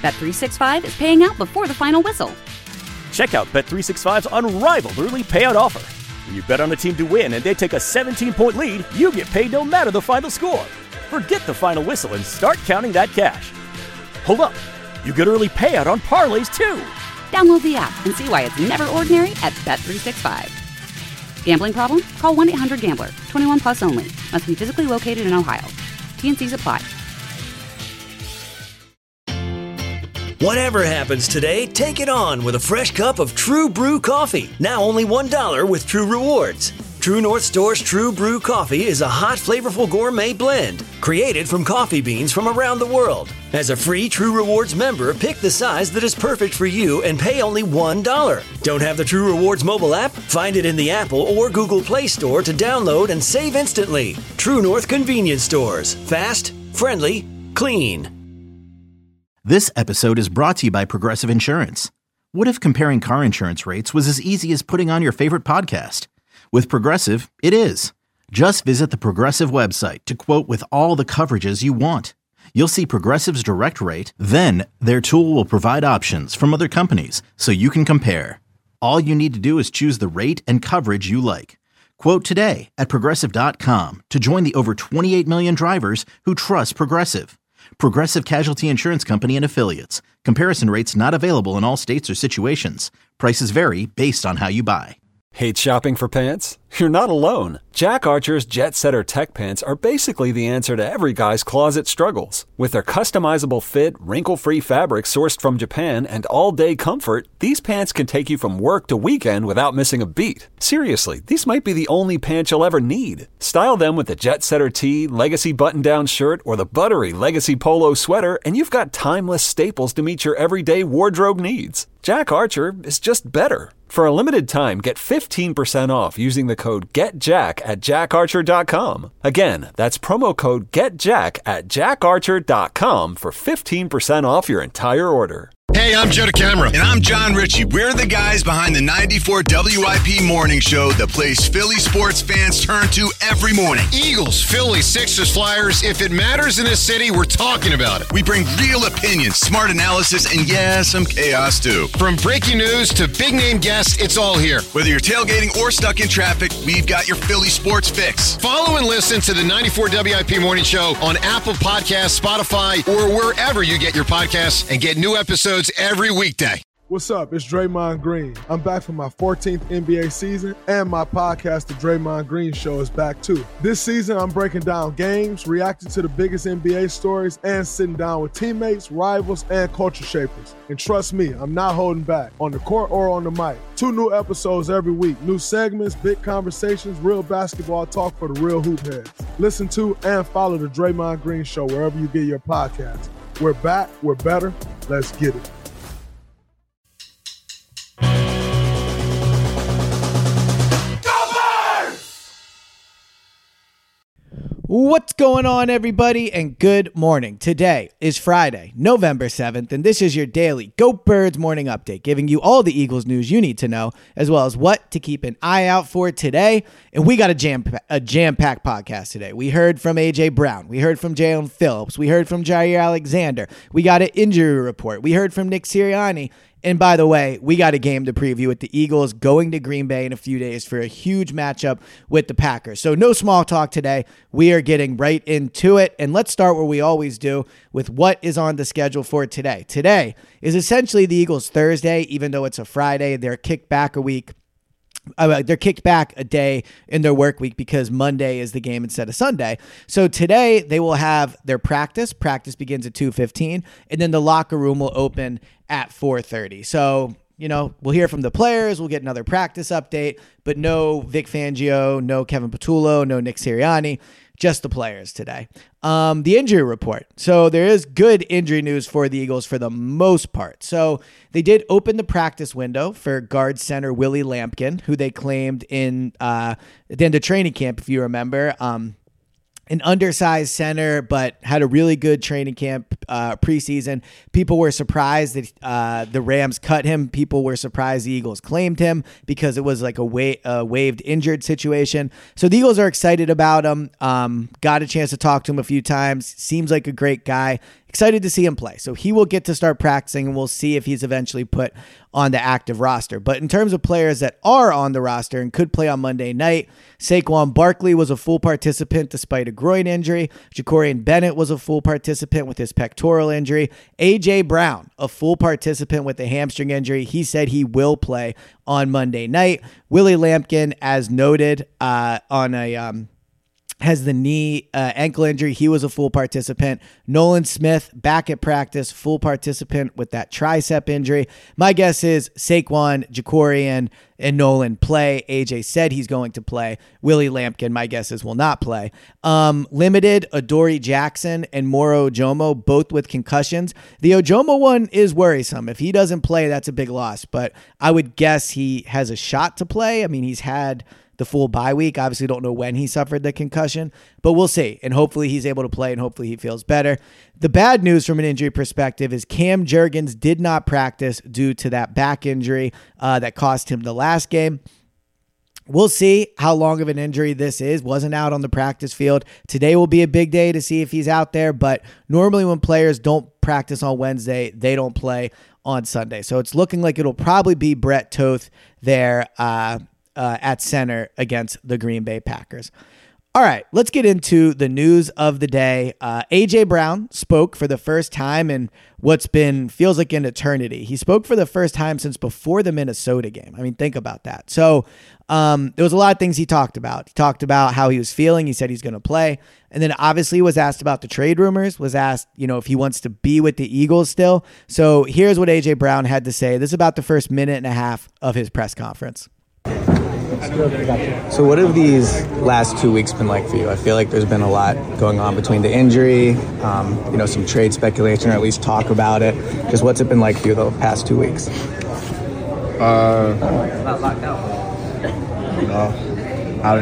Bet365 is paying out before the final whistle. Check out Bet365's unrivaled early payout offer. When you bet on a team to win and they take a 17-point lead, you get paid no matter the final score. Forget the final whistle and start counting that cash. Hold up. You get early payout on parlays, too. Download the app and see why it's never ordinary at Bet365. Gambling problem? Call 1-800-GAMBLER. 21 plus only. Must be physically located in Ohio. T&Cs apply. Whatever happens today, take it on with a fresh cup of True Brew coffee. Now only $1 with True Rewards. True North Store's True Brew coffee is a hot, flavorful gourmet blend created from coffee beans from around the world. As a free True Rewards member, pick the size that is perfect for you and pay only $1. Don't have the True Rewards mobile app? Find it in the Apple or Google Play Store to download and save instantly. True North Convenience Stores. Fast, friendly, clean. This episode is brought to you by Progressive Insurance. What if comparing car insurance rates was as easy as putting on your favorite podcast? With Progressive, it is. Just visit the Progressive website to quote with all the coverages you want. You'll see Progressive's direct rate, then their tool will provide options from other companies so you can compare. All you need to do is choose the rate and coverage you like. Quote today at Progressive.com to join the over 28 million drivers who trust Progressive. Progressive Casualty Insurance Company and Affiliates. Comparison rates not available in all states or situations. Prices vary based on how you buy. Hate shopping for pants? You're not alone. Jack Archer's Jet Setter Tech Pants are basically the answer to every guy's closet struggles. With their customizable fit, wrinkle-free fabric sourced from Japan, and all-day comfort, these pants can take you from work to weekend without missing a beat. Seriously, these might be the only pants you'll ever need. Style them with the Jet Setter tee, Legacy button-down shirt, or the buttery Legacy polo sweater, and you've got timeless staples to meet your everyday wardrobe needs. Jack Archer is just better. For a limited time, get 15% off using the code GETJACK at jackarcher.com. Again, that's promo code GETJACK at jackarcher.com for 15% off your entire order. Hey, I'm Joe DeCamara. And I'm John Ritchie. We're the guys behind the 94 WIP morning show that plays Philly sports fans turn to every morning. Eagles, Phillies, Sixers, Flyers. If it matters in this city, we're talking about it. We bring real opinions, smart analysis, and yeah, some chaos too. From breaking news to big-name guests, it's all here. Whether you're tailgating or stuck in traffic, we've got your Philly sports fix. Follow and listen to the 94 WIP morning show on Apple Podcasts, Spotify, or wherever you get your podcasts, and get new episodes every weekday. What's up? It's Draymond Green. I'm back for my 14th NBA season, and my podcast, The Draymond Green Show, is back too. This season, I'm breaking down games, reacting to the biggest NBA stories, and sitting down with teammates, rivals, and culture shapers. And trust me, I'm not holding back, on the court or on the mic. 2 new episodes every week, new segments, big conversations, real basketball talk for the real hoop heads. Listen to and follow The Draymond Green Show wherever you get your podcasts. We're back, we're better, let's get it. What's going on, everybody, and good morning. Today is Friday, November 7th, and this is your daily Go Birds morning update, giving you all the Eagles news you need to know, as well as what to keep an eye out for today. And we got a jam-packed podcast today. We heard from A.J. Brown. We heard from Jalen Phillips. We heard from Jair Alexander. We got an injury report. We heard from Nick Sirianni. And by the way, we got a game to preview with the Eagles going to Green Bay in a few days for a huge matchup with the Packers. So no small talk today. We are getting right into it. And let's start where we always do with what is on the schedule for today. Today is essentially the Eagles' Thursday, even though it's a Friday. They're kicked back a week. They're kicked back a day in their work week because Monday is the game instead of Sunday. So today they will have their practice. Practice begins at 2:15, and then the locker room will open at 4:30. So, we'll hear from the players. We'll get another practice update, but no Vic Fangio, no Kevin Patullo, no Nick Sirianni, just the players today. The injury report. So there is good injury news for the Eagles for the most part. So they did open the practice window for guard center Willie Lampkin, who they claimed in at the end of training camp, if you remember. An undersized center, but had a really good training camp preseason. People were surprised that the Rams cut him. People were surprised the Eagles claimed him because it was like a waived injured situation. So the Eagles are excited about him. Got a chance to talk to him a few times. Seems like a great guy. excited to see him play. So he will get to start practicing, and we'll see if he's eventually put on the active roster. But in terms of players that are on the roster and could play on Monday night, Saquon Barkley was a full participant despite a groin injury. Jacorian Bennett was a full participant with his pectoral injury. A.J. Brown, a full participant with a hamstring injury. He said he will play on Monday night. Willie Lampkin, as noted, has the knee ankle injury. He was a full participant. Nolan Smith back at practice, full participant with that tricep injury. My guess is Saquon, Jacorian, and Nolan play. AJ said he's going to play. Willie Lampkin, my guess is, will not play. Limited, Adoree Jackson and Moro Ojomo, both with concussions. The Ojomo one is worrisome. If he doesn't play, that's a big loss, but I would guess he has a shot to play. I mean, he's had the full bye week. Obviously don't know when he suffered the concussion, but we'll see. And hopefully he's able to play, and hopefully he feels better. The bad news from an injury perspective is Cam Jurgens did not practice due to that back injury that cost him the last game. We'll see how long of an injury this is. Wasn't out on the practice field. Today will be a big day to see if he's out there, but normally when players don't practice on Wednesday, they don't play on Sunday. So it's looking like it'll probably be Brett Toth there at center against the Green Bay Packers. All right, let's get into the news of the day. A.J. Brown spoke for the first time in what's been, feels like an eternity. He spoke for the first time since before the Minnesota game. I mean, think about that. So there was a lot of things he talked about. He talked about how he was feeling. He said he's going to play. And then obviously was asked about the trade rumors, was asked, if he wants to be with the Eagles still. So here's what A.J. Brown had to say. This is about the first minute and a half of his press conference. So what have these last 2 weeks been like for you? I feel like there's been a lot going on between the injury, some trade speculation, or at least talk about it. Just what's it been like for you the past 2 weeks? Out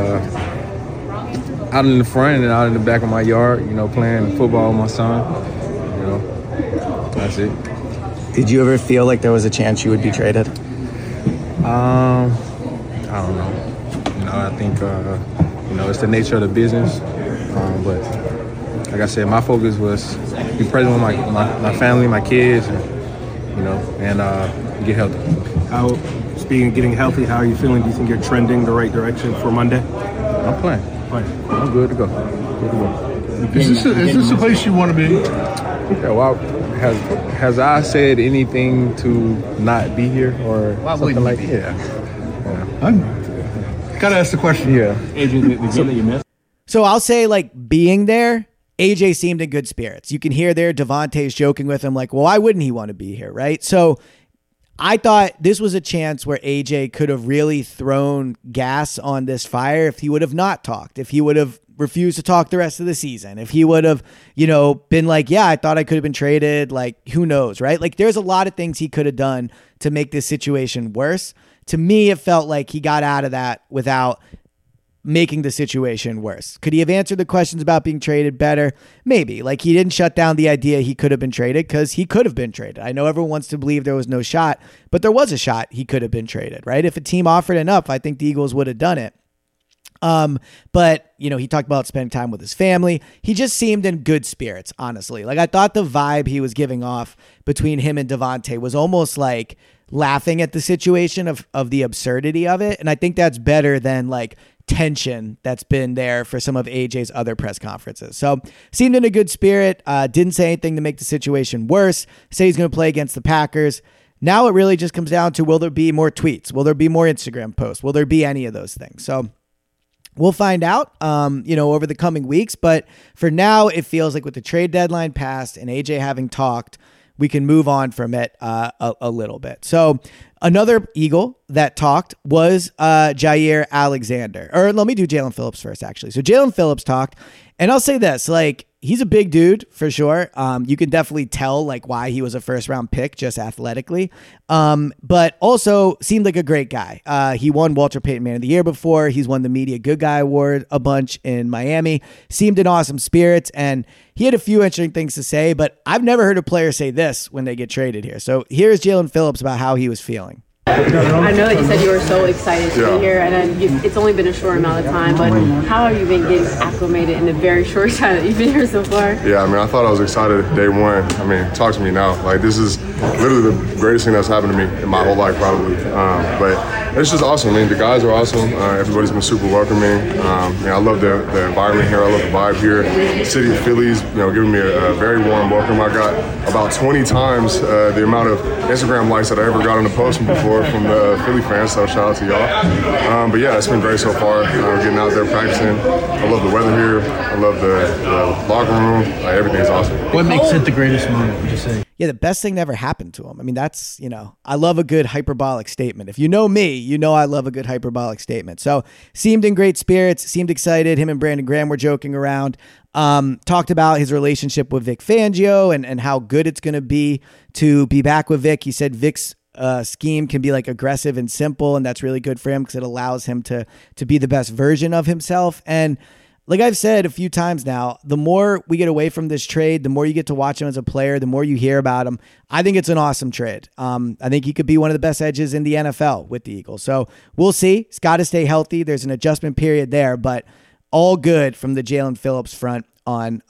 in the front and out in the back of my yard, playing football with my son. That's it. Did you ever feel like there was a chance you would be traded? I don't know. I think, it's the nature of the business. But like I said, my focus was be present with my family, my kids, and get healthy. Speaking of getting healthy, how are you feeling? Do you think you're trending the right direction for Monday? I'm playing. I'm good to go. Is this a place you want to be? Yeah, well, has I said anything to not be here or something like that? Yeah. Gotta ask the question. Yeah. AJ, the game that you missed? So I'll say, being there, AJ seemed in good spirits. You can hear there Devontae's joking with him well, why wouldn't he want to be here, right? So I thought this was a chance where AJ could have really thrown gas on this fire if he would have not talked, if he would have refused to talk the rest of the season, if he would have, been yeah, I thought I could have been traded, who knows, right? There's a lot of things he could have done to make this situation worse. To me, it felt like he got out of that without making the situation worse. Could he have answered the questions about being traded better? Maybe. He didn't shut down the idea he could have been traded, because he could have been traded. I know everyone wants to believe there was no shot, but there was a shot he could have been traded, right? If a team offered enough, I think the Eagles would have done it. But he talked about spending time with his family. He just seemed in good spirits, honestly. I thought the vibe he was giving off between him and Devontae was almost laughing at the situation of the absurdity of it. And I think that's better than tension that's been there for some of AJ's other press conferences. So seemed in a good spirit, didn't say anything to make the situation worse, say he's going to play against the Packers. Now it really just comes down to, will there be more tweets? Will there be more Instagram posts? Will there be any of those things? So we'll find out, over the coming weeks. But for now, it feels like with the trade deadline passed and AJ having talked, we can move on from it a little bit. So another Eagle that talked was Jaire Alexander. Or let me do Jaelan Phillips first, actually. So Jaelan Phillips talked, and I'll say this, he's a big dude for sure. You can definitely tell why he was a first round pick just athletically. But also seemed like a great guy. He won Walter Payton Man of the Year before. He's won the Media Good Guy Award a bunch in Miami. Seemed in awesome spirits, and he had a few interesting things to say, but I've never heard a player say this when they get traded here. So here's Jaelan Phillips about how he was feeling. I know that you said you were so excited to be here, and it's only been a short amount of time, but how have you been getting acclimated in the very short time that you've been here so far? Yeah, I mean, I thought I was excited day one. I mean, talk to me now. Like, this is literally the greatest thing that's happened to me in my whole life, probably. But it's just awesome. I mean, the guys are awesome. Everybody's been super welcoming. I love the environment here. I love the vibe here. The city of Philly's, giving me a very warm welcome. I got about 20 times the amount of Instagram likes that I ever got on the post before from the Philly fans, so shout out to y'all. But yeah, it's been great so far. Getting out there practicing. I love the weather here. I love the locker room. Everything's awesome. What makes it the greatest moment, would you say? Yeah, the best thing that ever happened to him. I mean, that's, I love a good hyperbolic statement. If you know me, you know I love a good hyperbolic statement. So seemed in great spirits, seemed excited. Him and Brandon Graham were joking around. Talked about his relationship with Vic Fangio and how good it's going to be back with Vic. He said Vic's scheme can be like aggressive and simple, and that's really good for him because it allows him to be the best version of himself. And like I've said a few times now, the more we get away from this trade, the more you get to watch him as a player, the more you hear about him. I think it's an awesome trade. I think he could be one of the best edges in the NFL with the Eagles. So we'll see. He's got to stay healthy. There's an adjustment period there, but all good from the Jalen Phillips front on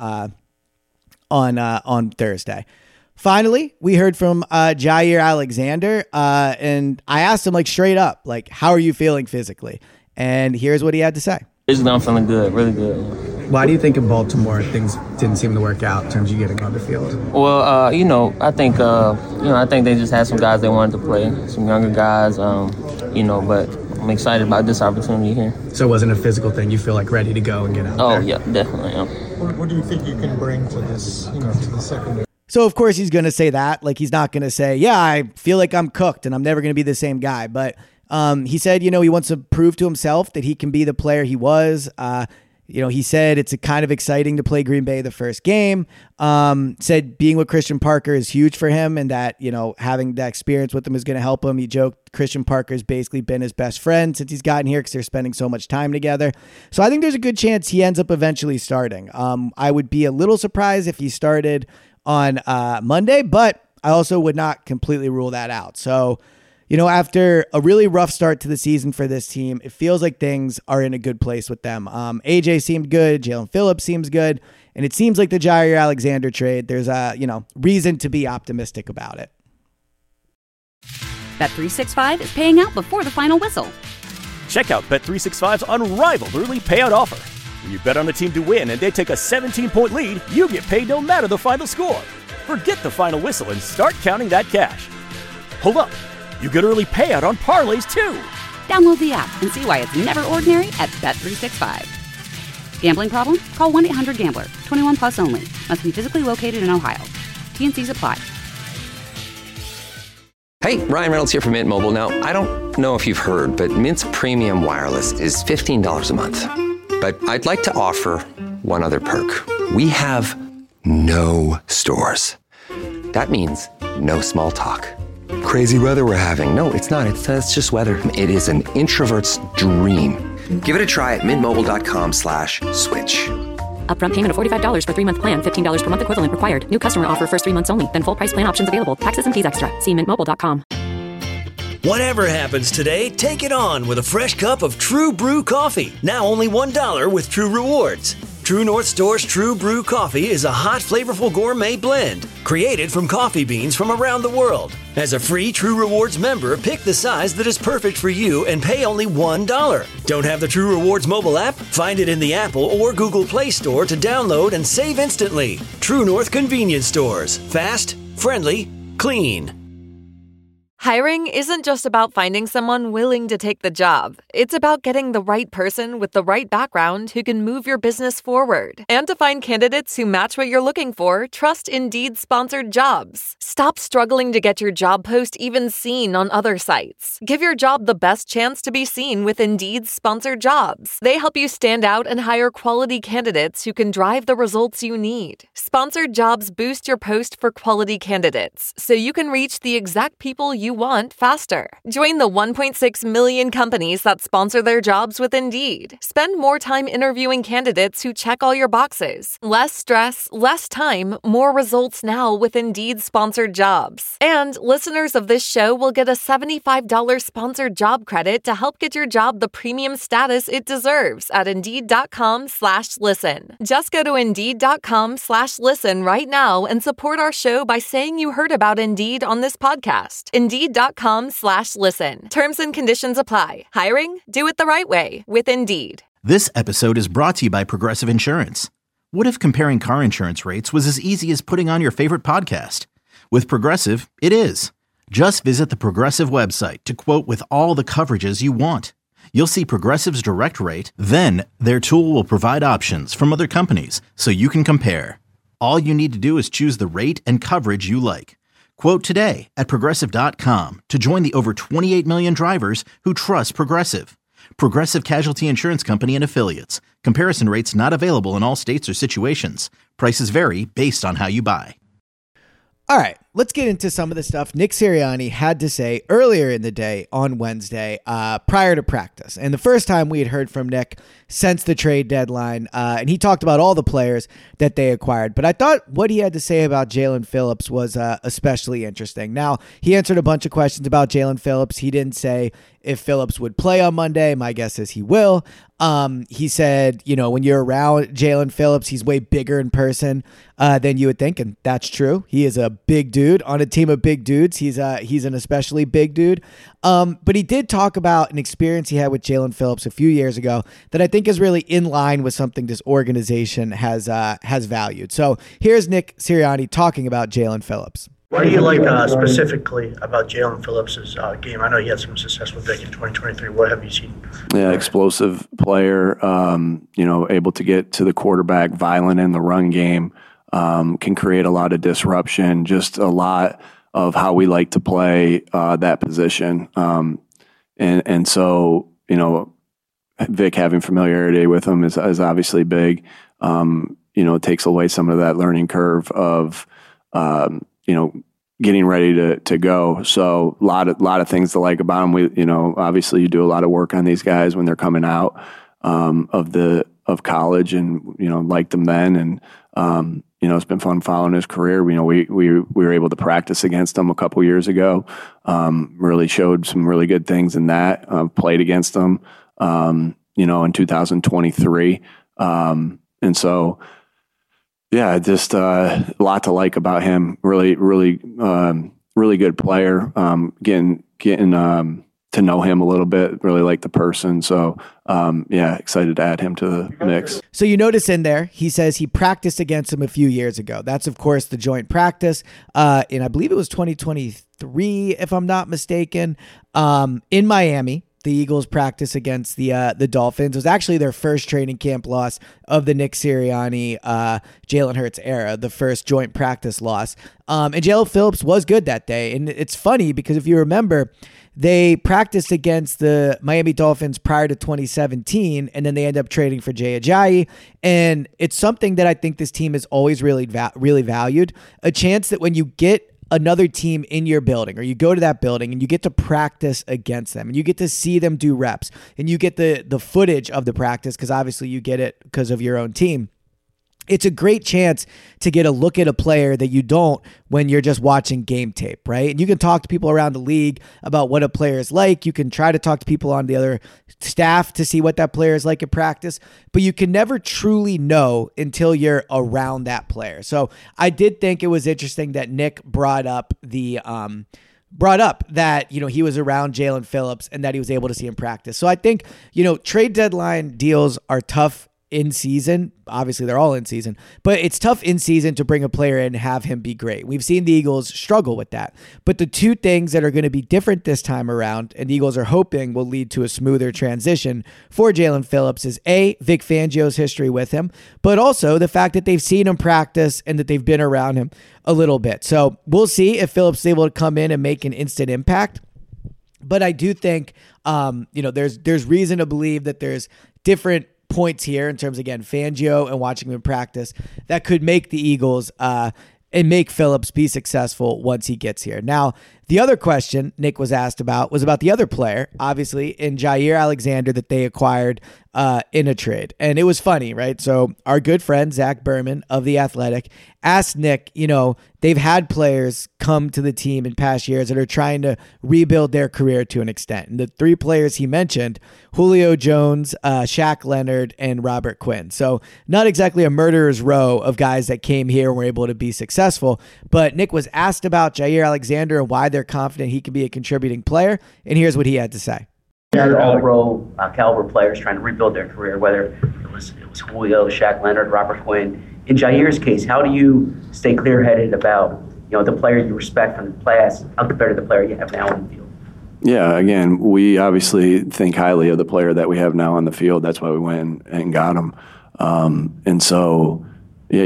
Thursday. Finally, we heard from Jair Alexander, and I asked him straight up, how are you feeling physically? And here's what he had to say. Physically, I'm feeling good, really good. Why do you think in Baltimore things didn't seem to work out in terms of you getting on the field? Well, I think they just had some guys they wanted to play, some younger guys, but I'm excited about this opportunity here. So it wasn't a physical thing. You feel ready to go and get out there? Oh, yeah, definitely. Yeah. What do you think you can bring to this, to the secondary? So, of course, he's going to say that. He's not going to say, yeah, I feel like I'm cooked and I'm never going to be the same guy. But he said, he wants to prove to himself that he can be the player he was. He said it's kind of exciting to play Green Bay the first game. Said being with Christian Parker is huge for him and that, having that experience with him is going to help him. He joked Christian Parker's basically been his best friend since he's gotten here because they're spending so much time together. So I think there's a good chance he ends up eventually starting. I would be a little surprised if he started on Monday, but I also would not completely rule that out. So, after a really rough start to the season for this team, it feels like things are in a good place with them. AJ seemed good. Jalen Phillips seems good. And it seems like the Jair Alexander trade, there's a, reason to be optimistic about it. Bet365 is paying out before the final whistle. Check out Bet365's unrivaled early payout offer. When you bet on a team to win and they take a 17-point lead, you get paid no matter the final score. Forget the final whistle and start counting that cash. Hold up. You get early payout on parlays, too. Download the app and see why it's never ordinary at Bet365. Gambling problem? Call 1-800-GAMBLER. 21 plus only. Must be physically located in Ohio. T&Cs apply. Hey, Ryan Reynolds here from Mint Mobile. Now, I don't know if you've heard, but Mint's premium wireless is $15 a month. But I'd like to offer one other perk. We have no stores. That means no small talk. Crazy weather we're having. No, it's not. It's just weather. It is an introvert's dream. Give it a try at mintmobile.com/switch. Upfront payment of $45 for 3-month plan. $15 per month equivalent required. New customer offer first 3 months only. Then full price plan options available. Taxes and fees extra. See mintmobile.com. Whatever happens today, take it on with a fresh cup of True Brew coffee. Now only $1 with True Rewards. True North Store's True Brew coffee is a hot, flavorful gourmet blend created from coffee beans from around the world. As a free True Rewards member, pick the size that is perfect for you and pay only $1. Don't have the True Rewards mobile app? Find it in the Apple or Google Play Store to download and save instantly. True North Convenience Stores. Fast, friendly, clean. Hiring isn't just about finding someone willing to take the job. It's about getting the right person with the right background who can move your business forward. And to find candidates who match what you're looking for, trust Indeed sponsored jobs. Stop struggling to get your job post even seen on other sites. Give your job the best chance to be seen with Indeed sponsored jobs. They help you stand out and hire quality candidates who can drive the results you need. Sponsored jobs boost your post for quality candidates, so you can reach the exact people you you want faster. Join the 1.6 million companies that sponsor their jobs with Indeed. Spend more time interviewing candidates who check all your boxes. Less stress, less time, more results now with Indeed sponsored jobs. And listeners of this show will get a $75 sponsored job credit to help get your job the premium status it deserves at Indeed.com/listen. Just go to Indeed.com/listen right now and support our show by saying you heard about Indeed on this podcast. Indeed.com/listen. Terms and conditions apply. Hiring? Do it the right way with Indeed. This episode is brought to you by Progressive Insurance. What if comparing car insurance rates was as easy as putting on your favorite podcast? With Progressive, it is. Just visit the Progressive website to quote with all the coverages you want. You'll see Progressive's direct rate, then their tool will provide options from other companies so you can compare. All you need to do is choose the rate and coverage you like. Quote today at Progressive.com to join the over 28 million drivers who trust Progressive. Progressive Casualty Insurance Company and Affiliates. Comparison rates not available in all states or situations. Prices vary based on how you buy. All right, let's get into some of the stuff Nick Sirianni had to say earlier in the day on Wednesday prior to practice. And the first time we had heard from Nick since the trade deadline, and he talked about all the players that they acquired. But I thought what he had to say about Jaelan Phillips was especially interesting. Now, he answered a bunch of questions about Jaelan Phillips. He didn't say if Phillips would play on Monday. My guess is he will. He said, when you're around Jaelan Phillips, he's way bigger in person than you would think, and that's true. He is a big dude on a team of big dudes. He's an especially big dude. But he did talk about an experience he had with Jaelan Phillips a few years ago that I think is really in line with something this organization has valued. So here's Nick Sirianni talking about Jaelan Phillips. What do you like specifically about Jaelan Phillips' game? I know you had some success with Vic in 2023. What have you seen? Yeah, explosive player, able to get to the quarterback, violent in the run game, can create a lot of disruption, just a lot of how we like to play that position. And so, Vic having familiarity with him is obviously big. It takes away some of that learning curve of, getting ready to go. So a lot of things to like about him. We, obviously you do a lot of work on these guys when they're coming out of college, and liked them then. And it's been fun following his career. We were able to practice against him a couple years ago. Really showed some really good things in that. Played against him, in 2023, and so. Yeah, just a lot to like about him. Really good player. Getting to know him a little bit. Really like the person. So, excited to add him to the mix. So you notice in there, he says he practiced against him a few years ago. That's, of course, the joint practice. And I believe it was 2023, if I'm not mistaken, in Miami. The Eagles practice against the Dolphins. It was actually their first training camp loss of the Nick Sirianni, Jalen Hurts era, the first joint practice loss. And Jaelan Phillips was good that day. And it's funny because if you remember, they practiced against the Miami Dolphins prior to 2017, and then they end up trading for Jay Ajayi. And it's something that I think this team has always really valued, a chance that when you get another team in your building, or you go to that building and you get to practice against them and you get to see them do reps and you get the footage of the practice, because obviously you get it because of your own team. It's a great chance to get a look at a player that you don't when you're just watching game tape, right? And you can talk to people around the league about what a player is like. You can try to talk to people on the other staff to see what that player is like at practice, but you can never truly know until you're around that player. So I did think it was interesting that Nick brought up that, he was around Jaelan Phillips and that he was able to see him practice. So I think, trade deadline deals are tough in season. Obviously they're all in season, but it's tough in season to bring a player in and have him be great. We've seen the Eagles struggle with that, but the two things that are going to be different this time around, and the Eagles are hoping will lead to a smoother transition for Jaelan Phillips, is A, Vic Fangio's history with him, but also the fact that they've seen him practice and that they've been around him a little bit. So we'll see if Phillips is able to come in and make an instant impact. But I do think, there's reason to believe that there's different points here in terms of, again, Fangio and watching him in practice that could make the Eagles and make Phillips be successful once he gets here. Now, The other question Nick was asked about was about the other player, obviously, in Jair Alexander that they acquired in a trade. And it was funny, right? So our good friend, Zach Berman of The Athletic, asked Nick, they've had players come to the team in past years that are trying to rebuild their career to an extent. And the three players he mentioned, Julio Jones, Shaq Leonard, and Robert Quinn. So not exactly a murderer's row of guys that came here and were able to be successful. But Nick was asked about Jair Alexander and why they're confident he can be a contributing player. And here's what he had to say. They're all-pro caliber players trying to rebuild their career, whether it was Julio, Shaq Leonard, Robert Quinn. In Jair's case, how do you stay clear-headed about the player you respect from the past compared to the player you have now on the field? Yeah, again, we obviously think highly of the player that we have now on the field. That's why we went and got him. And so, yeah,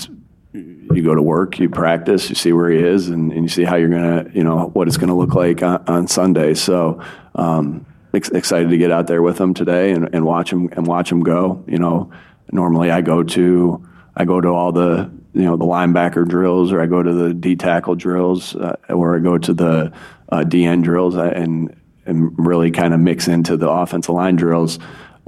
you go to work, you practice, you see where he is, and you see how you're going to, what it's going to look like on Sunday. So excited to get out there with him today and watch him go. Normally I go to all the the linebacker drills, or I go to the D tackle drills, or I go to the DN drills, and really kind of mix into the offensive line drills.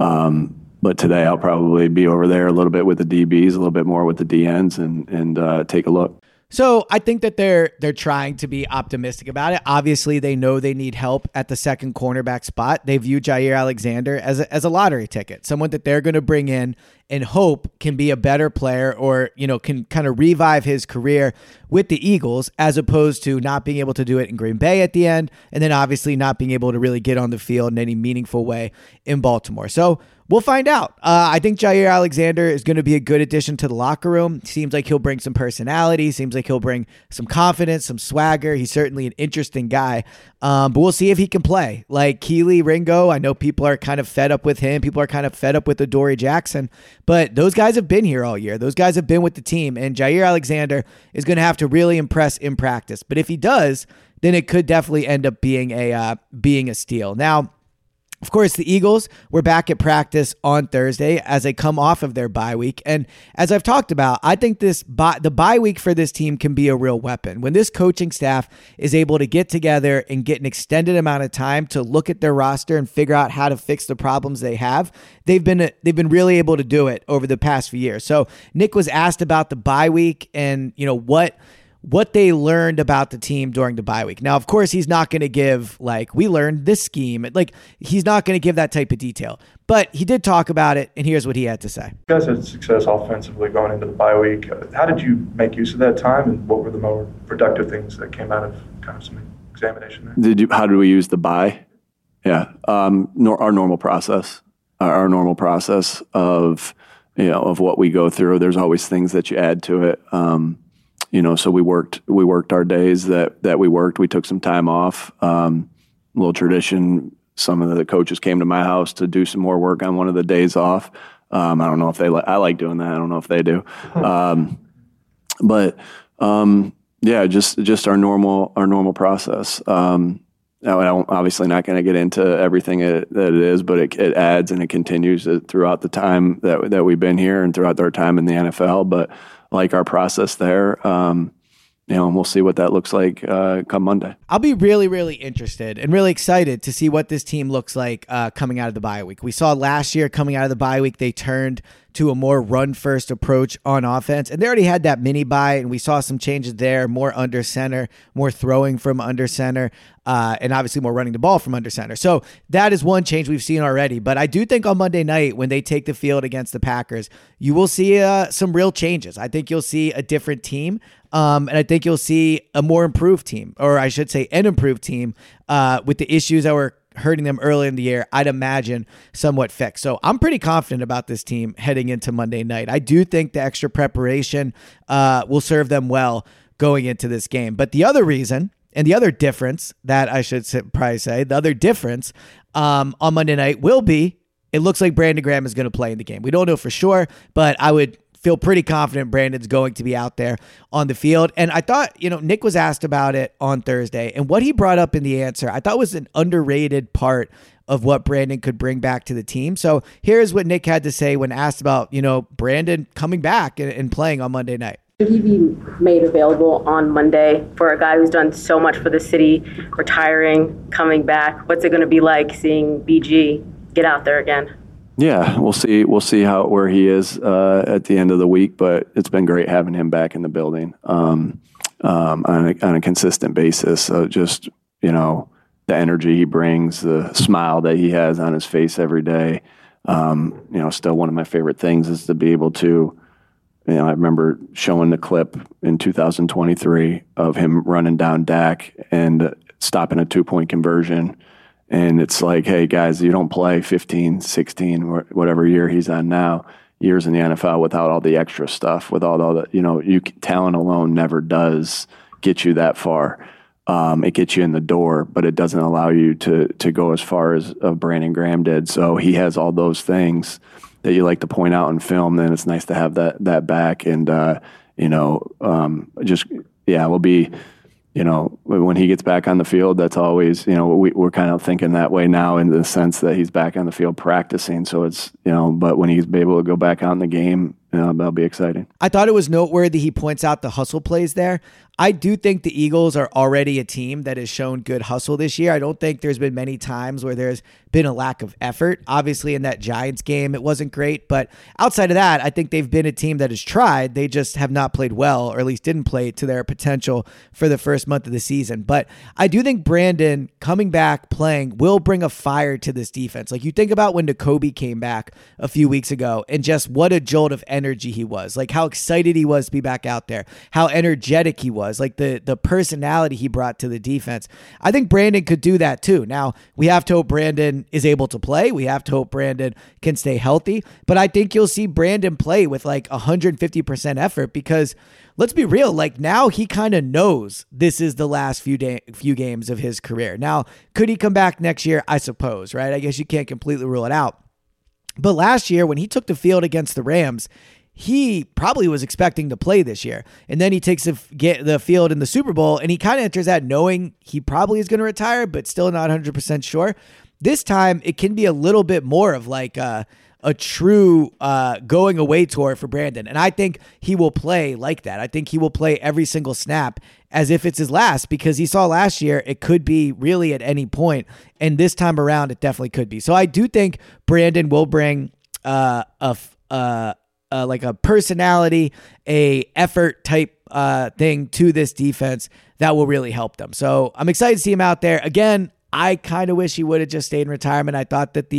But today I'll probably be over there a little bit with the DBs, a little bit more with the DNs, and take a look. So I think that they're trying to be optimistic about it. Obviously, they know they need help at the second cornerback spot. They view Jair Alexander as a lottery ticket, someone that they're going to bring in and hope can be a better player, or can kind of revive his career with the Eagles, as opposed to not being able to do it in Green Bay at the end, and then obviously not being able to really get on the field in any meaningful way in Baltimore. So we'll find out. I think Jair Alexander is going to be a good addition to the locker room. Seems like he'll bring some personality. Seems like he'll bring some confidence, some swagger. He's certainly an interesting guy. But we'll see if he can play. Like Keely Ringo, I know people are kind of fed up with him. People are kind of fed up with Adoree Jackson. But those guys have been here all year. Those guys have been with the team. And Jair Alexander is going to have to really impress in practice. But if he does, then it could definitely end up being a steal. Now, of course, the Eagles were back at practice on Thursday as they come off of their bye week. And as I've talked about, I think the bye week for this team can be a real weapon. When this coaching staff is able to get together and get an extended amount of time to look at their roster and figure out how to fix the problems they have, they've been really able to do it over the past few years. So Nick was asked about the bye week and what they learned about the team during the bye week. Now, of course, he's not going to give, we learned this scheme. He's not going to give that type of detail. But he did talk about it, and here's what he had to say. You guys had success offensively going into the bye week. How did you make use of that time, and what were the more productive things that came out of kind of some examination there? How did we use the bye? Yeah, our normal process. Our normal process of what we go through. There's always things that you add to it. So we worked our days that we worked. We took some time off. Little tradition. Some of the coaches came to my house to do some more work on one of the days off. I don't know if I like doing that. I don't know if they do. Just our normal process. I'm obviously not going to get into everything that it is, but it adds and it continues throughout the time that we've been here and throughout our time in the NFL. But like our process there, and we'll see what that looks like come Monday. I'll be really, really interested and really excited to see what this team looks like coming out of the bye week. We saw last year coming out of the bye week, they turned to a more run-first approach on offense, and they already had that mini bye, and we saw some changes there, more under center, more throwing from under center, and obviously more running the ball from under center. So that is one change we've seen already, but I do think on Monday night when they take the field against the Packers, you will see some real changes. I think you'll see a different team, and I think you'll see a more improved team, or I should say an improved team, with the issues that were hurting them early in the year, I'd imagine somewhat fixed. So I'm pretty confident about this team heading into Monday night. I do think the extra preparation will serve them well going into this game. But the other reason and the other difference that I should probably say, the other difference on Monday night will be, it looks like Brandon Graham is going to play in the game. We don't know for sure, but I would feel pretty confident Brandon's going to be out there on the field. And I thought, Nick was asked about it on Thursday, and what he brought up in the answer, I thought was an underrated part of what Brandon could bring back to the team. So here's what Nick had to say when asked about, Brandon coming back and playing on Monday night. Should he be made available on Monday for a guy who's done so much for the city, retiring, coming back? What's it going to be like seeing BG get out there again? Yeah, we'll see. We'll see where he is at the end of the week. But it's been great having him back in the building on a consistent basis. So just the energy he brings, the smile that he has on his face every day. Still one of my favorite things is to be able to. I remember showing the clip in 2023 of him running down Dak and stopping a 2-point conversion. And it's like, hey, guys, you don't play 15, 16, whatever year he's on now, years in the NFL without all the extra stuff, without all the, talent alone never does get you that far. It gets you in the door, but it doesn't allow you to go as far as Brandon Graham did. So he has all those things that you like to point out in film. Then it's nice to have that back. And, we'll be, when he gets back on the field, that's always, we're kind of thinking that way now in the sense that he's back on the field practicing. So it's, but when he's able to go back out in the game, that'll be exciting. I thought it was noteworthy he points out the hustle plays there. I do think the Eagles are already a team that has shown good hustle this year. I don't think there's been many times where there's been a lack of effort. Obviously, in that Giants game, it wasn't great. But outside of that, I think they've been a team that has tried. They just have not played well, or at least didn't play to their potential for the first month of the season. But I do think Brandon coming back, playing, will bring a fire to this defense. Like you think about when Nakobe came back a few weeks ago and just what a jolt of energy he was. Like how excited he was to be back out there, how energetic he was, like the personality he brought to the defense. I think Brandon could do that too. Now, we have to hope Brandon is able to play. We have to hope Brandon can stay healthy. But I think you'll see Brandon play with like 150% effort because let's be real, like now he kind of knows this is the last few games of his career. Now, could he come back next year? I suppose, right? I guess you can't completely rule it out. But last year when he took the field against the Rams, he probably was expecting to play this year. And then he takes the field in the Super Bowl and he kind of enters that knowing he probably is going to retire, but still not 100% sure. This time it can be a little bit more of like a true going away tour for Brandon. And I think he will play like that. I think he will play every single snap as if it's his last, because he saw last year it could be really at any point. And this time around it definitely could be. So I do think Brandon will bring like a personality, a effort type thing to this defense that will really help them. So I'm excited to see him out there. Again, I kind of wish he would have just stayed in retirement. I thought that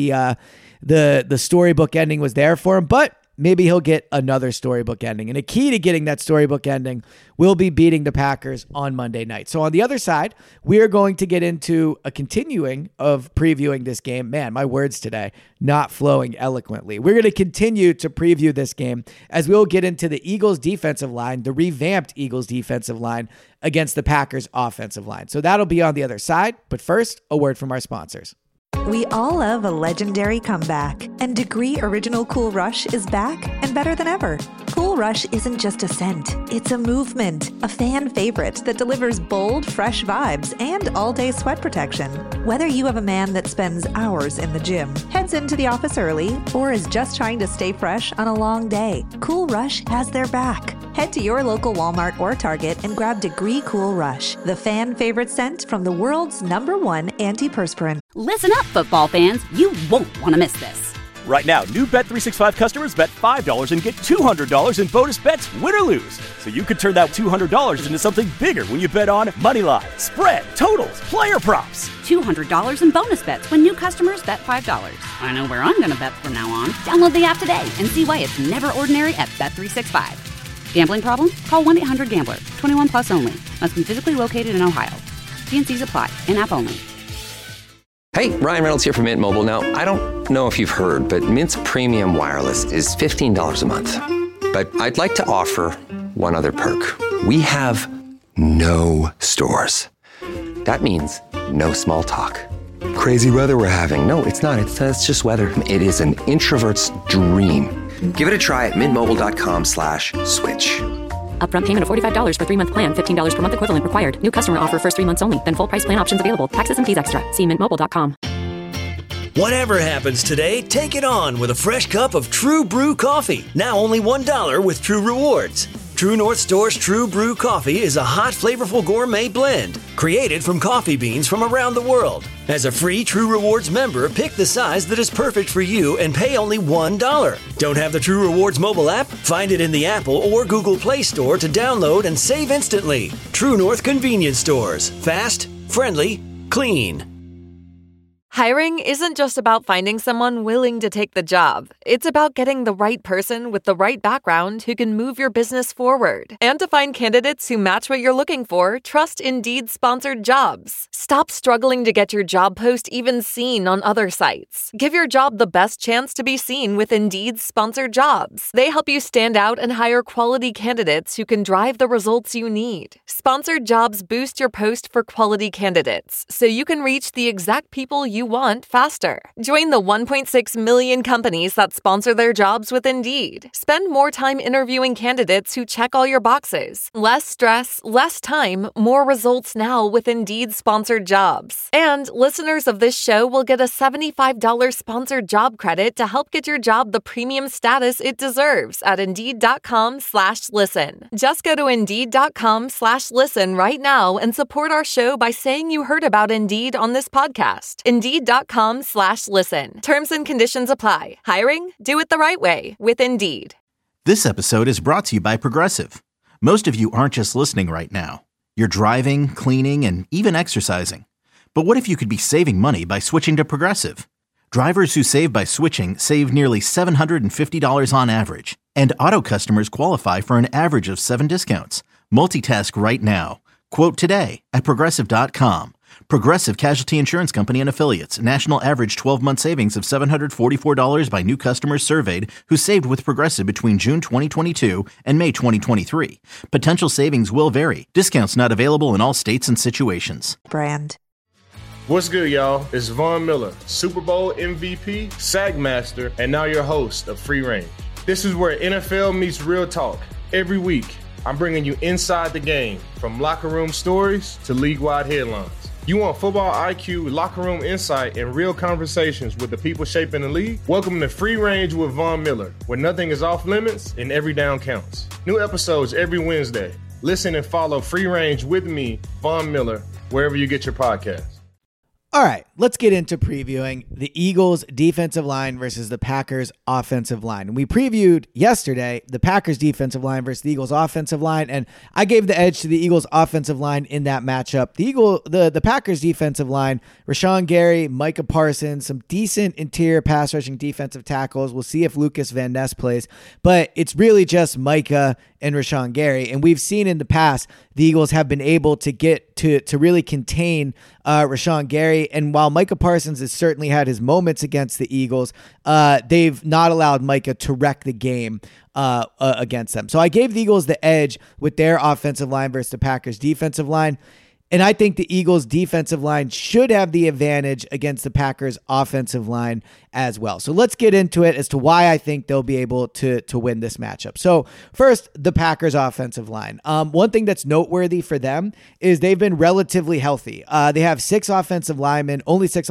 the storybook ending was there for him, but maybe he'll get another storybook ending. And a key to getting that storybook ending will be beating the Packers on Monday night. So on the other side, we are going to get into a continuing of previewing this game. Man, my words today, not flowing eloquently. We're going to continue to preview this game as we'll get into the Eagles defensive line, the revamped Eagles defensive line against the Packers offensive line. So that'll be on the other side. But first, a word from our sponsors. We all love a legendary comeback, and Degree Original Cool Rush is back and better than ever. Cool Rush isn't just a scent, it's a movement, a fan favorite that delivers bold, fresh vibes and all-day sweat protection. Whether you have a man that spends hours in the gym, heads into the office early, or is just trying to stay fresh on a long day, Cool Rush has their back. Head to your local Walmart or Target and grab Degree Cool Rush, the fan favorite scent from the world's #1 antiperspirant. Listen up, football fans. You won't want to miss this. Right now, new Bet365 customers bet $5 and get $200 in bonus bets, win or lose. So you could turn that $200 into something bigger when you bet on money line, spread, totals, player props. $200 in bonus bets when new customers bet $5. I know where I'm going to bet from now on. Download the app today and see why it's never ordinary at Bet365. Gambling problem? Call 1-800-GAMBLER. 21 plus only. Must be physically located in Ohio. T&Cs apply. In-app only. Hey, Ryan Reynolds here from Mint Mobile. Now, I don't know if you've heard, but Mint's premium wireless is $15 a month. But I'd like to offer one other perk. We have no stores. That means no small talk. Crazy weather we're having. No, it's not. It's just weather. It is an introvert's dream. Give it a try at mintmobile.com/switch. Upfront payment of $45 for 3-month plan. $15 per month equivalent required. New customer offer first 3 months only. Then full price plan options available. Taxes and fees extra. See mintmobile.com. Whatever happens today, take it on with a fresh cup of True Brew coffee. Now only $1 with True Rewards. True North Store's True Brew Coffee is a hot, flavorful gourmet blend created from coffee beans from around the world. As a free True Rewards member, pick the size that is perfect for you and pay only $1. Don't have the True Rewards mobile app? Find it in the Apple or Google Play Store to download and save instantly. True North Convenience Stores. Fast, friendly, clean. Hiring isn't just about finding someone willing to take the job. It's about getting the right person with the right background who can move your business forward. And to find candidates who match what you're looking for, trust Indeed sponsored jobs. Stop struggling to get your job post even seen on other sites. Give your job the best chance to be seen with Indeed sponsored jobs. They help you stand out and hire quality candidates who can drive the results you need. Sponsored jobs boost your post for quality candidates, so you can reach the exact people you want faster. Join the 1.6 million companies that sponsor their jobs with Indeed. Spend more time interviewing candidates who check all your boxes. Less stress, less time, more results now with Indeed sponsored jobs. And listeners of this show will get a $75 sponsored job credit to help get your job the premium status it deserves at Indeed.com/listen. Just go to Indeed.com/listen right now and support our show by saying you heard about Indeed on this podcast. Indeed.com/listen. Terms and conditions apply. Hiring? Do it the right way with Indeed. This episode is brought to you by Progressive. Most of you aren't just listening right now. You're driving, cleaning, and even exercising. But what if you could be saving money by switching to Progressive? Drivers who save by switching save nearly $750 on average. And auto customers qualify for an average of 7 discounts. Multitask right now. Quote today at Progressive.com. Progressive Casualty Insurance Company and Affiliates. National average 12-month savings of $744 by new customers surveyed who saved with Progressive between June 2022 and May 2023. Potential savings will vary. Discounts not available in all states and situations. Brand. What's good, y'all? It's Von Miller, Super Bowl MVP, Sackmaster, and now your host of Free Range. This is where NFL meets real talk. Every week, I'm bringing you inside the game, from locker room stories to league-wide headlines. You want football IQ, locker room insight, and real conversations with the people shaping the league? Welcome to Free Range with Von Miller, where nothing is off limits and every down counts. New episodes every Wednesday. Listen and follow Free Range with me, Von Miller, wherever you get your podcasts. All right, let's get into previewing the Eagles defensive line versus the Packers offensive line. And we previewed yesterday the Packers defensive line versus the Eagles offensive line, and I gave the edge to the Eagles offensive line in that matchup. The Packers defensive line, Rashawn Gary, Micah Parsons, some decent interior pass rushing defensive tackles. We'll see if Lucas Van Ness plays, but it's really just Micah and Rashawn Gary. And we've seen in the past, the Eagles have been able to get to really contain Rashawn Gary. And while Micah Parsons has certainly had his moments against the Eagles, they've not allowed Micah to wreck the game against them. So I gave the Eagles the edge with their offensive line versus the Packers defensive line. And I think the Eagles defensive line should have the advantage against the Packers offensive line as well. So let's get into it as to why I think they'll be able to win this matchup. So first, the Packers offensive line. One thing that's noteworthy for them is they've been relatively healthy. They have only six offensive linemen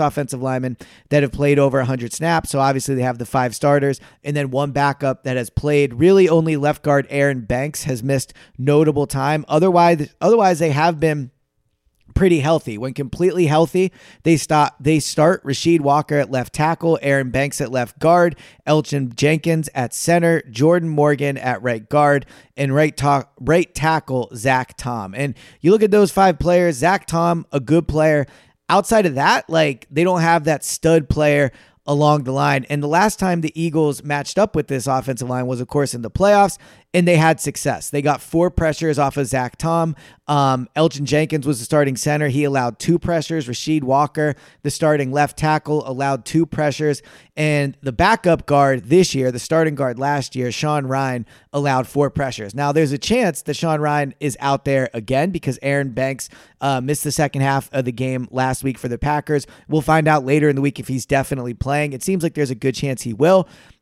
that have played over 100 snaps. So obviously they have the 5 starters and then one backup that has played. Really only left guard Aaron Banks has missed notable time. Otherwise they have been pretty healthy. When completely healthy, they start Rasheed Walker at left tackle, Aaron Banks at left guard, Elgton Jenkins at center, Jordan Morgan at right guard, and right tackle Zach Tom. And you look at those 5 players, Zach Tom, a good player. Outside of that, they don't have that stud player along the line. And the last time the Eagles matched up with this offensive line was, of course, in the playoffs, and they had success. They got 4 pressures off of Zach Tom. Elgton Jenkins was the starting center. He allowed 2 pressures. Rasheed Walker, the starting left tackle, allowed 2 pressures. And the backup guard this year, the starting guard last year, Sean Rhine, allowed 4 pressures. Now, there's a chance that Sean Rhine is out there again because Aaron Banks missed the second half of the game last week for the Packers. We'll find out later in the week if he's definitely playing. It seems like there's a good chance he will.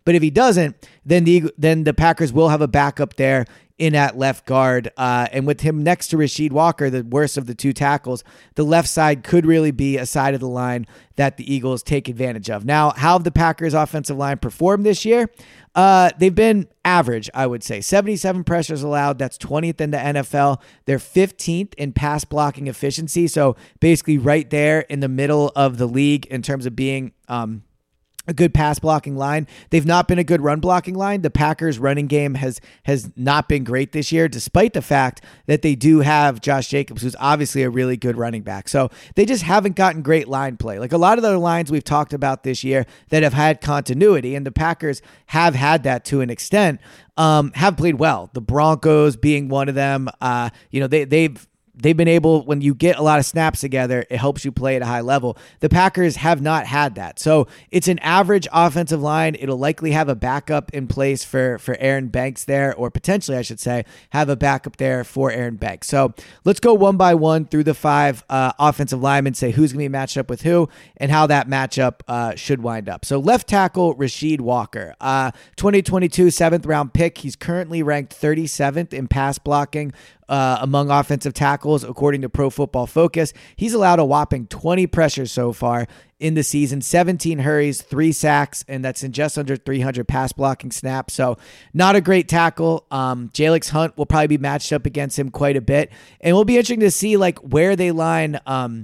But if he doesn't, then the Packers will have a backup there in at left guard. And with him next to Rasheed Walker, the worst of the two tackles, the left side could really be a side of the line that the Eagles take advantage of. Now, how have the Packers offensive line performed this year? They've been average, I would say. 77 pressures allowed. That's 20th in the NFL. They're 15th in pass blocking efficiency. So basically right there in the middle of the league in terms of being a good pass blocking line. They've not been a good run blocking line. The Packers running game has not been great this year, despite the fact that they do have Josh Jacobs, who's obviously a really good running back. So they just haven't gotten great line play. Like a lot of the lines we've talked about this year that have had continuity, and the Packers have had that to an extent, have played well. The Broncos being one of them. They've been able, when you get a lot of snaps together, it helps you play at a high level. The Packers have not had that. So it's an average offensive line. It'll likely have a backup in place for Aaron Banks there, or potentially, I should say, have a backup there for Aaron Banks. So let's go one by one through the 5 offensive linemen, say who's going to be matched up with who and how that matchup should wind up. So left tackle, Rasheed Walker, 2022 7th round pick. He's currently ranked 37th in pass blocking among offensive tackles, according to Pro Football Focus. He's allowed a whopping 20 pressures so far in the season, 17 hurries, 3 sacks, and that's in just under 300 pass blocking snaps. So not a great tackle. Jalix Hunt will probably be matched up against him quite a bit, and it'll be interesting to see like where they line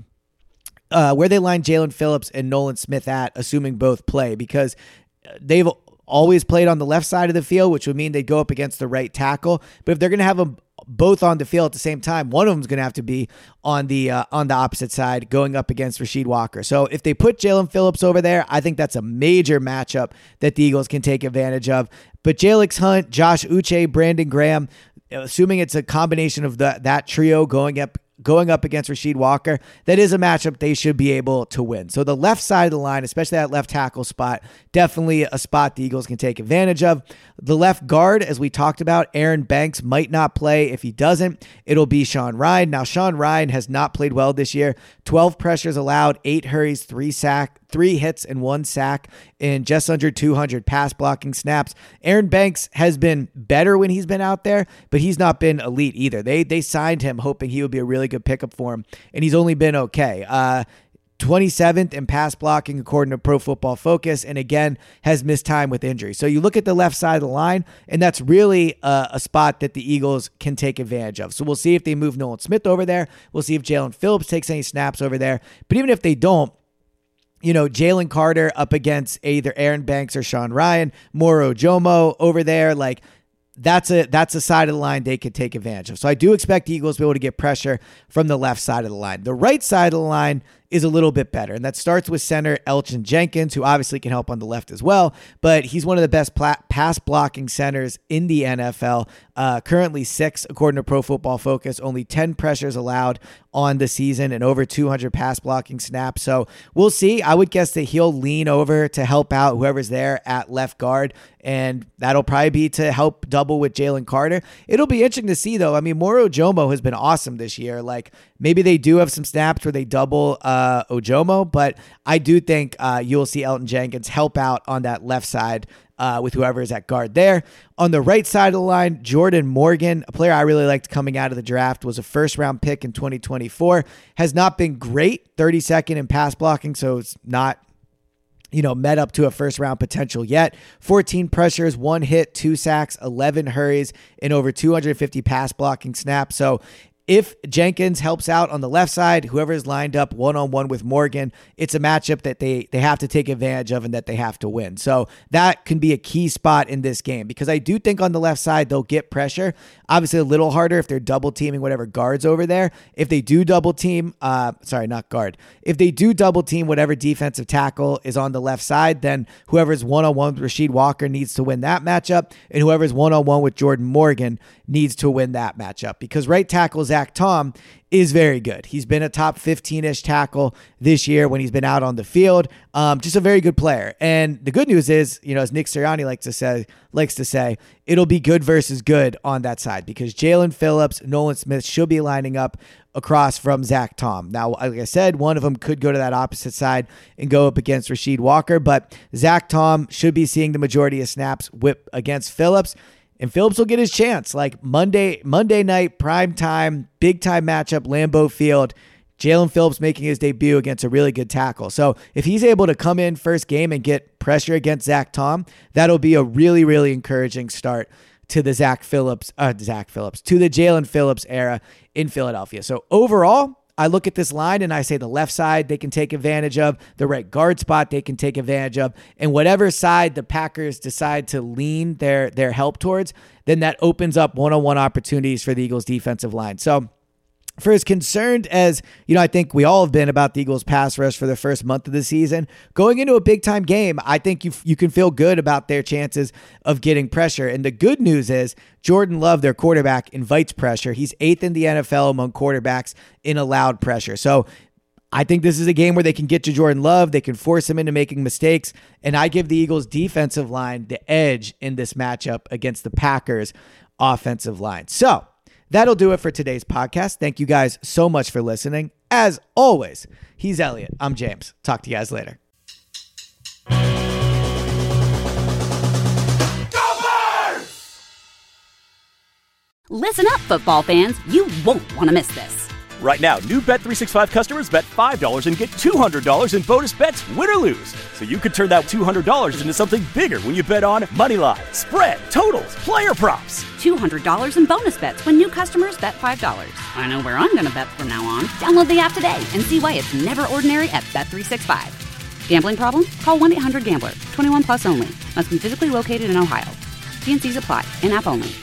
Jalen Phillips and Nolan Smith at, assuming both play, because they've always played on the left side of the field, which would mean they'd go up against the right tackle. But if they're going to have them both on the field at the same time, one of them is going to have to be on the opposite side going up against Rasheed Walker. So if they put Jalen Phillips over there, I think that's a major matchup that the Eagles can take advantage of. But Jalix Hunt, Josh Uche, Brandon Graham, assuming it's a combination of that trio going up against Rasheed Walker, that is a matchup they should be able to win. So the left side of the line, especially that left tackle spot, definitely a spot the Eagles can take advantage of. The left guard, as we talked about, Aaron Banks might not play. If he doesn't, it'll be Sean Rhyan. Now, Sean Rhyan has not played well this year. 12 pressures allowed, 8 hurries, 3 hits, and 1 sack in just under 200 pass blocking snaps. Aaron Banks has been better when he's been out there, but he's not been elite either. They signed him hoping he would be a really good pickup for him, and he's only been okay. 27th in pass blocking according to Pro Football Focus, and again has missed time with injury. So you look at the left side of the line, and that's really a spot that the Eagles can take advantage of. So we'll see if they move Nolan Smith over there. We'll see if Jalen Phillips takes any snaps over there. But even if they don't, Jalen Carter up against either Aaron Banks or Sean Rhyan, Moro Ojomo over there, like that's a side of the line they could take advantage of. So I do expect the Eagles to be able to get pressure from the left side of the line. The right side of the line is a little bit better, and that starts with center Elgton Jenkins, who obviously can help on the left as well, but he's one of the best pass blocking centers in the NFL. Currently 6, according to Pro Football Focus, only 10 pressures allowed on the season and over 200 pass blocking snaps. So we'll see. I would guess that he'll lean over to help out whoever's there at left guard, and that'll probably be to help double with Jalen Carter. It'll be interesting to see, though. I mean, Moro Ojomo has been awesome this year. Like, maybe they do have some snaps where they double Ojomo, but I do think you'll see Elgton Jenkins help out on that left side with whoever is at guard there. On the right side of the line, Jordan Morgan, a player I really liked coming out of the draft, was a first-round pick in 2024, has not been great, 32nd in pass blocking, so it's not met up to a first-round potential yet. 14 pressures, 1 hit, 2 sacks, 11 hurries, and over 250 pass blocking snaps. So if Jenkins helps out on the left side, whoever is lined up one-on-one with Morgan, it's a matchup that they have to take advantage of and that they have to win. So that can be a key spot in this game, because I do think on the left side they'll get pressure. Obviously a little harder if they're double teaming whatever guards over there. If they do double team, if they do double team whatever defensive tackle is on the left side, then whoever's one-on-one with Rasheed Walker needs to win that matchup, and whoever's one-on-one with Jordan Morgan needs to win that matchup, because right tackle is Zach Tom is very good. He's been a top 15-ish tackle this year when he's been out on the field. Just a very good player. And the good news is, as Nick Sirianni likes to say, it'll be good versus good on that side because Jalen Phillips, Nolan Smith should be lining up across from Zach Tom. Now, like I said, one of them could go to that opposite side and go up against Rasheed Walker, but Zach Tom should be seeing the majority of snaps whip against Phillips. And Phillips will get his chance, like Monday night, prime time, big time matchup, Lambeau Field. Jalen Phillips making his debut against a really good tackle. So if he's able to come in first game and get pressure against Zach Tom, that'll be a really, really encouraging start to the to the Jalen Phillips era in Philadelphia. So overall, I look at this line and I say the left side they can take advantage of, the right guard spot they can take advantage of, and whatever side the Packers decide to lean their help towards, then that opens up one-on-one opportunities for the Eagles defensive line. So for as concerned as, I think we all have been about the Eagles pass rush for the first month of the season, going into a big time game, I think you can feel good about their chances of getting pressure. And the good news is Jordan Love, their quarterback, invites pressure. He's 8th in the NFL among quarterbacks in allowed pressure. So I think this is a game where they can get to Jordan Love. They can force him into making mistakes. And I give the Eagles defensive line the edge in this matchup against the Packers offensive line. So that'll do it for today's podcast. Thank you guys so much for listening. As always, he's Elliot. I'm James. Talk to you guys later. Listen up, football fans. You won't want to miss this. Right now, new Bet365 customers bet $5 and get $200 in bonus bets, win or lose. So you could turn that $200 into something bigger when you bet on moneyline, spread, totals, player props. $200 in bonus bets when new customers bet $5. I know where I'm going to bet from now on. Download the app today and see why it's never ordinary at Bet365. Gambling problem? Call 1-800-GAMBLER. 21 plus only. Must be physically located in Ohio. T&Cs apply. In-app only.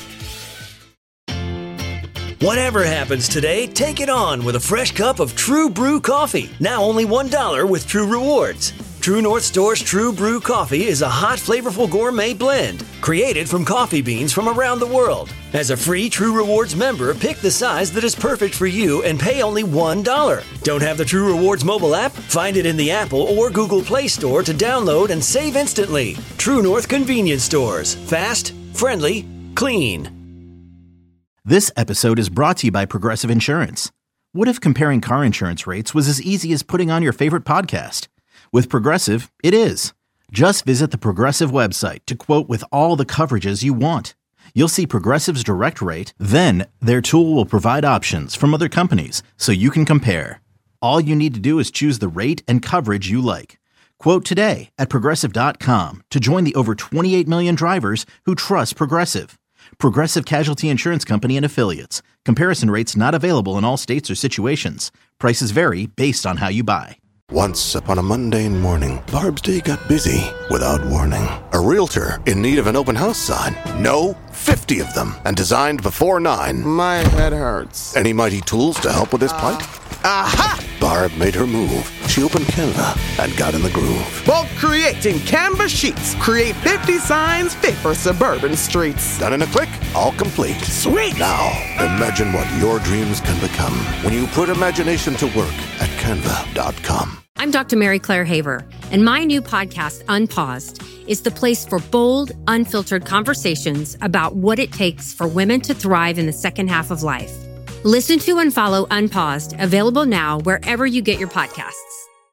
Whatever happens today, take it on with a fresh cup of True Brew coffee. Now only $1 with True Rewards. True North Store's True Brew coffee is a hot, flavorful gourmet blend created from coffee beans from around the world. As a free True Rewards member, pick the size that is perfect for you and pay only $1. Don't have the True Rewards mobile app? Find it in the Apple or Google Play Store to download and save instantly. True North Convenience Stores. Fast, friendly, clean. This episode is brought to you by Progressive Insurance. What if comparing car insurance rates was as easy as putting on your favorite podcast? With Progressive, it is. Just visit the Progressive website to quote with all the coverages you want. You'll see Progressive's direct rate, then their tool will provide options from other companies so you can compare. All you need to do is choose the rate and coverage you like. Quote today at Progressive.com to join the over 28 million drivers who trust Progressive. Progressive Casualty Insurance Company and Affiliates. Comparison rates not available in all states or situations. Prices vary based on how you buy. Once upon a mundane morning, Barb's day got busy without warning. A realtor in need of an open house sign. No, 50 of them, and designed before 9. My head hurts. Any mighty tools to help with this plight? Aha! Barb made her move. She opened Canva and got in the groove. Bulk creating Canva sheets. Create 50 signs fit for suburban streets. Done in a click, all complete. Sweet! Now, imagine what your dreams can become when you put imagination to work at Canva.com. I'm Dr. Mary Claire Haver, and my new podcast, Unpaused, is the place for bold, unfiltered conversations about what it takes for women to thrive in the second half of life. Listen to and follow Unpaused, available now wherever you get your podcasts.